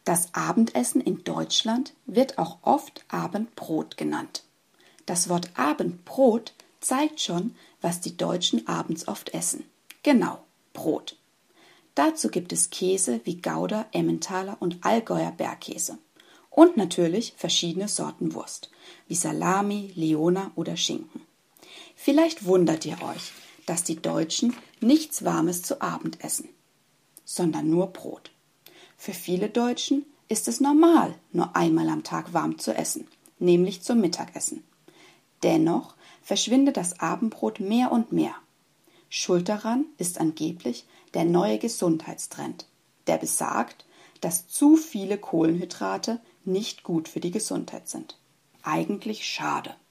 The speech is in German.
Das Abendessen in Deutschland wird auch oft Abendbrot genannt. Das Wort Abendbrot zeigt schon, was die Deutschen abends oft essen. Genau, Brot. Dazu gibt es Käse wie Gouda, Emmentaler und Allgäuer Bergkäse. Und natürlich verschiedene Sorten Wurst, wie Salami, Leona oder Schinken. Vielleicht wundert ihr euch, dass die Deutschen nichts Warmes zu Abend essen, sondern nur Brot. Für viele Deutschen ist es normal, nur einmal am Tag warm zu essen, nämlich zum Mittagessen. Dennoch verschwindet das Abendbrot mehr und mehr. Schuld daran ist angeblich der neue Gesundheitstrend, der besagt, dass zu viele Kohlenhydrate nicht gut für die Gesundheit sind. Eigentlich schade.